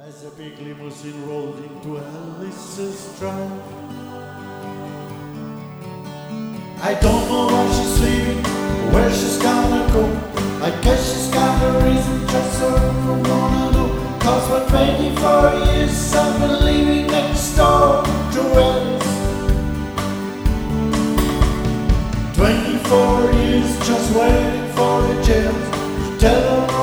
As a big limousine rolled into Alice's drive. I don't know why she's leaving, where she's gonna go. I guess she's got a reason, just so I wanna know. Cause for 24 years I've been living next door to Alice. 24 years just waiting for a chance to tell her